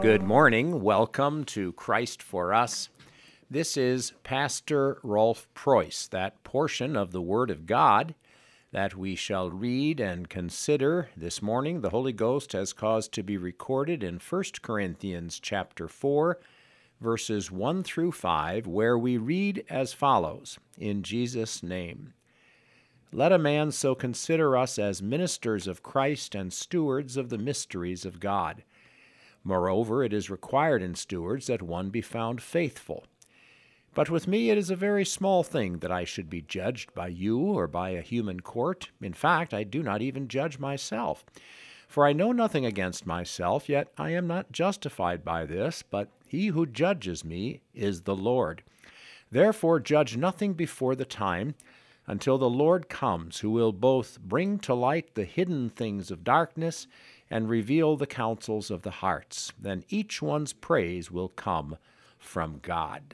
Good morning. Welcome to Christ for Us. This is Pastor Rolf Preuss, that portion of the Word of God that we shall read and consider this morning. The Holy Ghost has caused to be recorded in 1 Corinthians chapter 4, verses 1 through 5, where we read as follows, in Jesus' name. Let a man so consider us as ministers of Christ and stewards of the mysteries of God. Moreover, it is required in stewards that one be found faithful. But with me it is a very small thing that I should be judged by you or by a human court. In fact, I do not even judge myself. For I know nothing against myself, yet I am not justified by this, but he who judges me is the Lord. Therefore judge nothing before the time, until the Lord comes, who will both bring to light the hidden things of darkness and reveal the counsels of the hearts. Then each one's praise will come from God.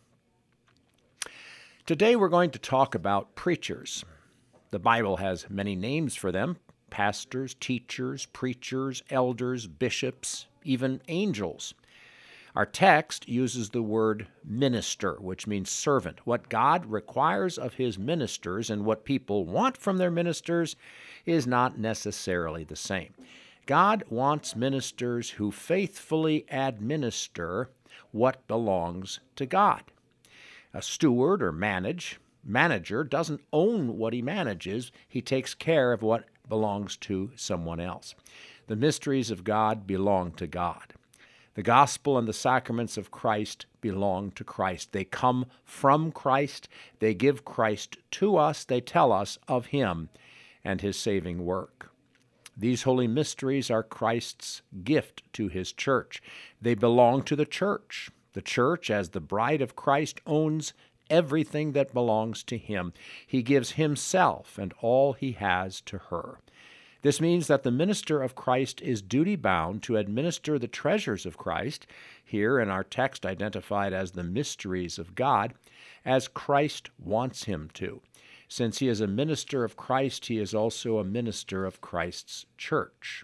Today we're going to talk about preachers. The Bible has many names for them: pastors, teachers, preachers, elders, bishops, even angels. Our text uses the word minister, which means servant. What God requires of his ministers and what people want from their ministers is not necessarily the same. God wants ministers who faithfully administer what belongs to God. A steward or manager doesn't own what he manages. He takes care of what belongs to someone else. The mysteries of God belong to God. The gospel and the sacraments of Christ belong to Christ. They come from Christ. They give Christ to us. They tell us of him and his saving work. These holy mysteries are Christ's gift to his church. They belong to the church. The church, as the bride of Christ, owns everything that belongs to him. He gives himself and all he has to her. This means that the minister of Christ is duty-bound to administer the treasures of Christ, here in our text identified as the mysteries of God, as Christ wants him to. Since he is a minister of Christ, he is also a minister of Christ's church.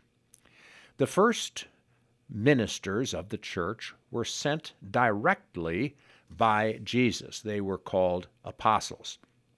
The first ministers of the church were sent directly by Jesus. They were called apostles.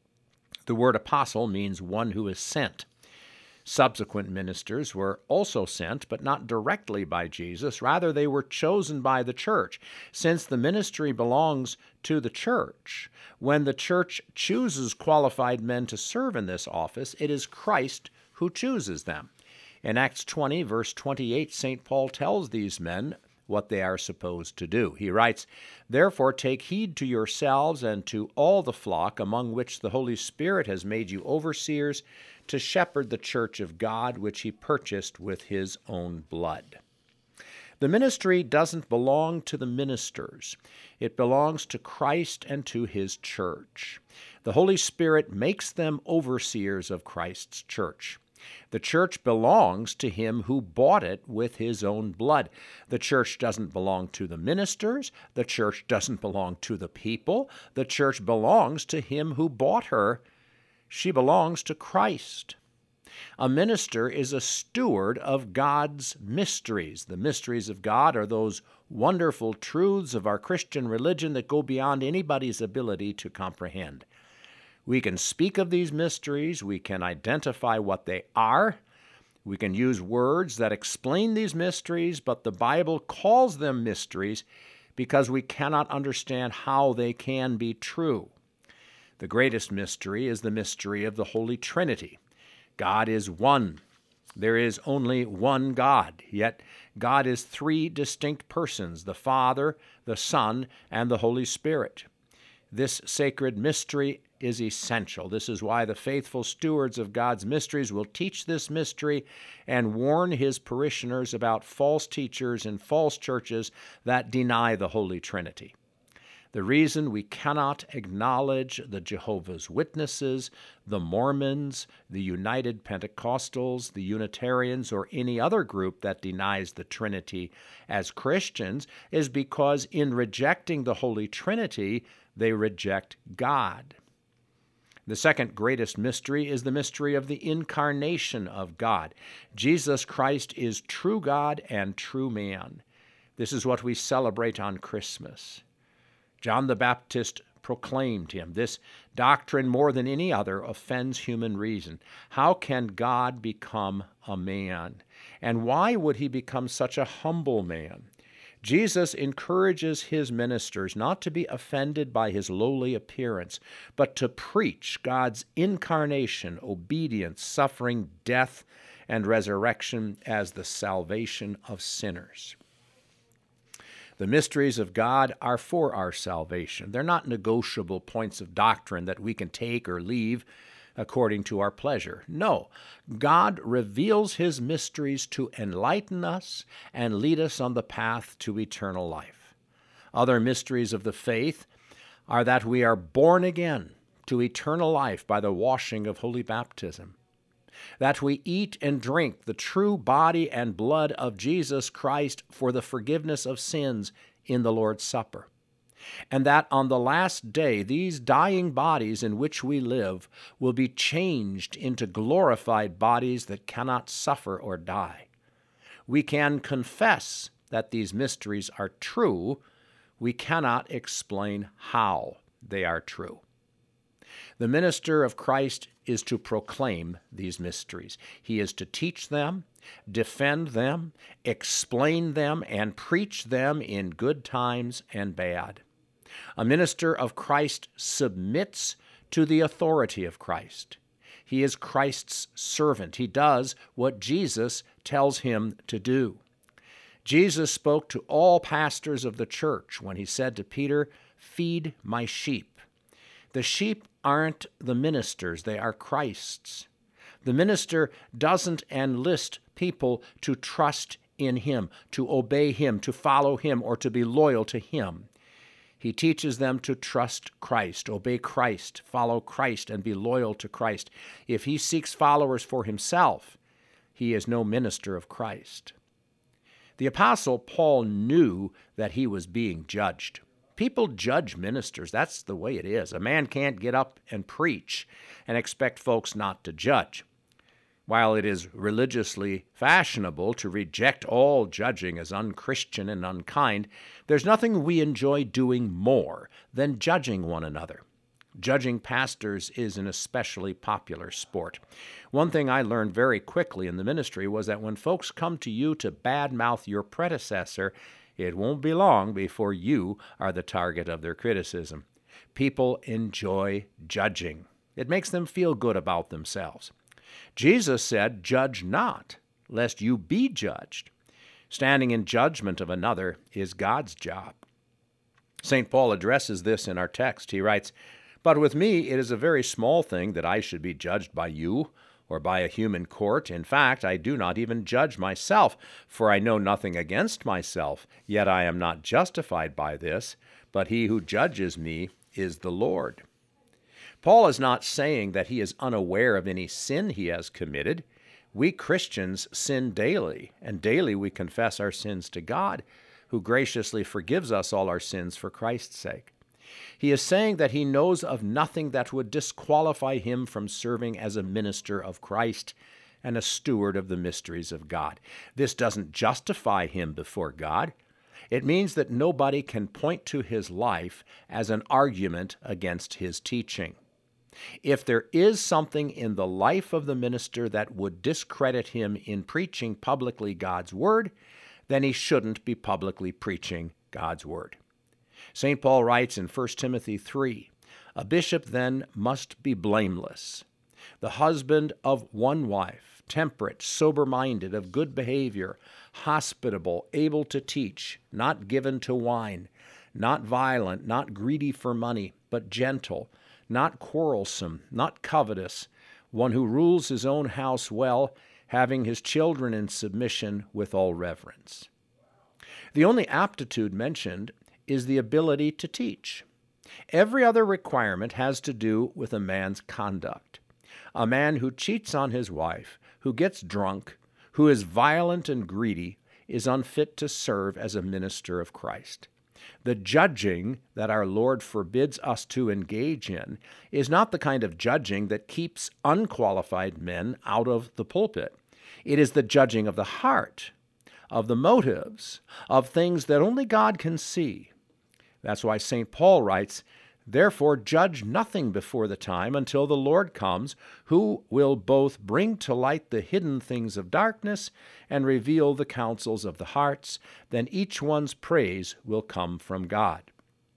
The word apostle means one who is sent. Subsequent ministers were also sent, but not directly by Jesus. Rather, they were chosen by the church. Since the ministry belongs to the church, when the church chooses qualified men to serve in this office, it is Christ who chooses them. In Acts 20, verse 28, St. Paul tells these men what they are supposed to do. He writes, "Therefore take heed to yourselves and to all the flock among which the Holy Spirit has made you overseers, to shepherd the church of God, which he purchased with his own blood." The ministry doesn't belong to the ministers. It belongs to Christ and to his church. The Holy Spirit makes them overseers of Christ's church. The church belongs to him who bought it with his own blood. The church doesn't belong to the ministers. The church doesn't belong to the people. The church belongs to him who bought her. She belongs to Christ. A minister is a steward of God's mysteries. The mysteries of God are those wonderful truths of our Christian religion that go beyond anybody's ability to comprehend. We can speak of these mysteries. We can identify what they are. We can use words that explain these mysteries, but the Bible calls them mysteries because we cannot understand how they can be true. The greatest mystery is the mystery of the Holy Trinity. God is one. There is only one God, yet God is three distinct persons: the Father, the Son, and the Holy Spirit. This sacred mystery is essential. This is why the faithful stewards of God's mysteries will teach this mystery and warn his parishioners about false teachers and false churches that deny the Holy Trinity. The reason we cannot acknowledge the Jehovah's Witnesses, the Mormons, the United Pentecostals, the Unitarians, or any other group that denies the Trinity as Christians is because in rejecting the Holy Trinity, they reject God. The second greatest mystery is the mystery of the incarnation of God. Jesus Christ is true God and true man. This is what we celebrate on Christmas. John the Baptist proclaimed him. This doctrine, more than any other, offends human reason. How can God become a man? And why would he become such a humble man? Jesus encourages his ministers not to be offended by his lowly appearance, but to preach God's incarnation, obedience, suffering, death, and resurrection as the salvation of sinners. The mysteries of God are for our salvation. They're not negotiable points of doctrine that we can take or leave according to our pleasure. No, God reveals his mysteries to enlighten us and lead us on the path to eternal life. Other mysteries of the faith are that we are born again to eternal life by the washing of holy baptism, that we eat and drink the true body and blood of Jesus Christ for the forgiveness of sins in the Lord's Supper, and that on the last day these dying bodies in which we live will be changed into glorified bodies that cannot suffer or die. We can confess that these mysteries are true. We cannot explain how they are true. The minister of Christ is to proclaim these mysteries. He is to teach them, defend them, explain them, and preach them in good times and bad. A minister of Christ submits to the authority of Christ. He is Christ's servant. He does what Jesus tells him to do. Jesus spoke to all pastors of the church when he said to Peter, "Feed my sheep." The sheep aren't the ministers, they are Christ's. The minister doesn't enlist people to trust in him, to obey him, to follow him, or to be loyal to him. He teaches them to trust Christ, obey Christ, follow Christ, and be loyal to Christ. If he seeks followers for himself, he is no minister of Christ. The Apostle Paul knew that he was being judged. People judge ministers. That's the way it is. A man can't get up and preach and expect folks not to judge. While it is religiously fashionable to reject all judging as unchristian and unkind, there's nothing we enjoy doing more than judging one another. Judging pastors is an especially popular sport. One thing I learned very quickly in the ministry was that when folks come to you to badmouth your predecessor, it won't be long before you are the target of their criticism. People enjoy judging. It makes them feel good about themselves. Jesus said, "Judge not, lest you be judged." Standing in judgment of another is God's job. St. Paul addresses this in our text. He writes, "But with me it is a very small thing that I should be judged by you or by a human court. In fact, I do not even judge myself, for I know nothing against myself, yet I am not justified by this, but he who judges me is the Lord." Paul is not saying that he is unaware of any sin he has committed. We Christians sin daily, and daily we confess our sins to God, who graciously forgives us all our sins for Christ's sake. He is saying that he knows of nothing that would disqualify him from serving as a minister of Christ and a steward of the mysteries of God. This doesn't justify him before God. It means that nobody can point to his life as an argument against his teaching. If there is something in the life of the minister that would discredit him in preaching publicly God's word, then he shouldn't be publicly preaching God's word. St. Paul writes in 1 Timothy 3, "A bishop then must be blameless, the husband of one wife, temperate, sober-minded, of good behavior, hospitable, able to teach, not given to wine, not violent, not greedy for money, but gentle, not quarrelsome, not covetous, one who rules his own house well, having his children in submission with all reverence." The only aptitude mentioned is the ability to teach. Every other requirement has to do with a man's conduct. A man who cheats on his wife, who gets drunk, who is violent and greedy, is unfit to serve as a minister of Christ. The judging that our Lord forbids us to engage in is not the kind of judging that keeps unqualified men out of the pulpit. It is the judging of the heart. of the motives, of things that only God can see. That's why St. Paul writes, "Therefore judge nothing before the time until the Lord comes, who will both bring to light the hidden things of darkness and reveal the counsels of the hearts. Then each one's praise will come from God."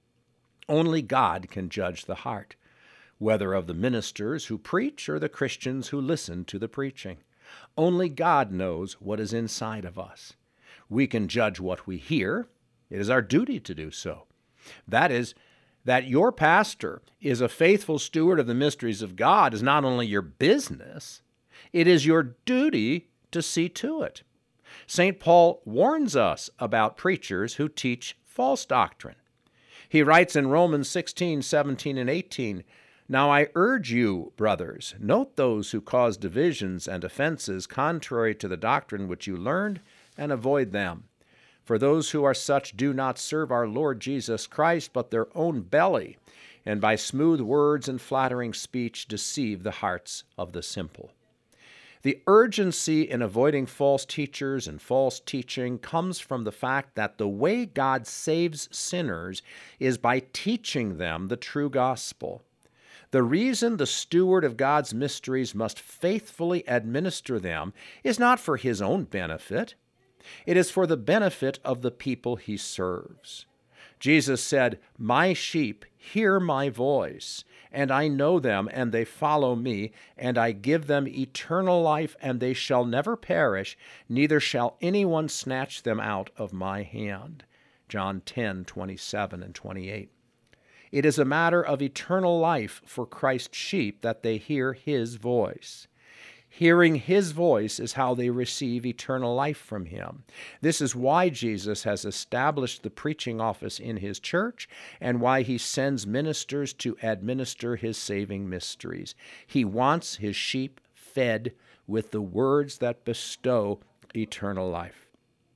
Only God can judge the heart, whether of the ministers who preach or the Christians who listen to the preaching. Only God knows what is inside of us. We can judge what we hear. It is our duty to do so. That is, that your pastor is a faithful steward of the mysteries of God is not only your business, it is your duty to see to it. St. Paul warns us about preachers who teach false doctrine. He writes in Romans 16, 17, and 18, "Now I urge you, brothers, note those who cause divisions and offenses contrary to the doctrine which you learned, and avoid them. For those who are such do not serve our Lord Jesus Christ, but their own belly, and by smooth words and flattering speech deceive the hearts of the simple." The urgency in avoiding false teachers and false teaching comes from the fact that the way God saves sinners is by teaching them the true gospel. The reason the steward of God's mysteries must faithfully administer them is not for his own benefit. It is for the benefit of the people he serves. Jesus said, "My sheep hear my voice, and I know them, and they follow me, and I give them eternal life, and they shall never perish, neither shall anyone snatch them out of my hand." John 10, 27 and 28. It is a matter of eternal life for Christ's sheep that they hear his voice. Hearing his voice is how they receive eternal life from him. This is why Jesus has established the preaching office in his church and why he sends ministers to administer his saving mysteries. He wants his sheep fed with the words that bestow eternal life.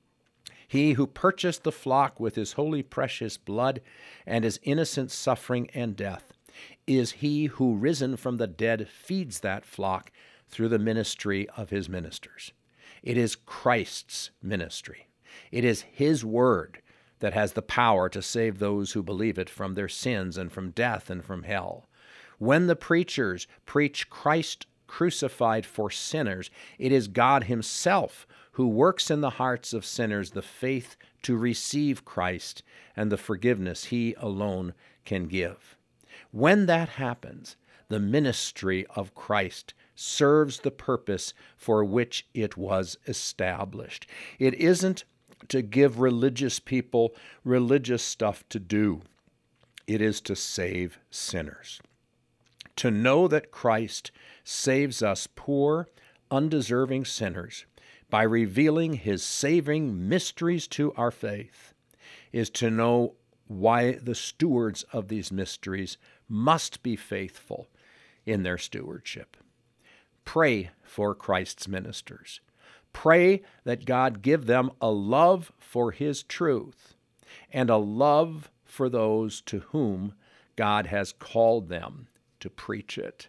He who purchased the flock with his holy precious blood and his innocent suffering and death is he who, risen from the dead, feeds that flock through the ministry of his ministers. It is Christ's ministry. It is his word that has the power to save those who believe it from their sins and from death and from hell. When the preachers preach Christ crucified for sinners, it is God himself who works in the hearts of sinners the faith to receive Christ and the forgiveness he alone can give. When that happens, the ministry of Christ serves the purpose for which it was established. It isn't to give religious people religious stuff to do. It is to save sinners. To know that Christ saves us poor, undeserving sinners by revealing his saving mysteries to our faith is to know why the stewards of these mysteries must be faithful in their stewardship. Pray for Christ's ministers. Pray that God give them a love for his truth and a love for those to whom God has called them to preach it.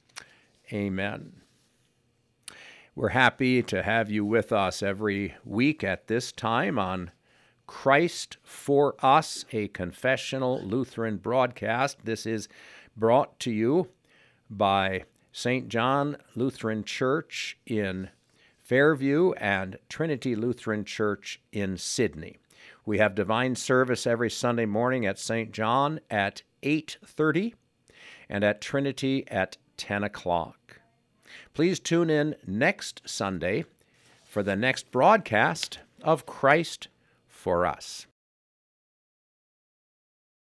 Amen. We're happy to have you with us every week at this time on Christ for Us, a confessional Lutheran broadcast. This is brought to you by St. John Lutheran Church in Fairview and Trinity Lutheran Church in Sydney. We have divine service every Sunday morning at St. John at 8:30 and at Trinity at 10 o'clock. Please tune in next Sunday for the next broadcast of Christ for Us.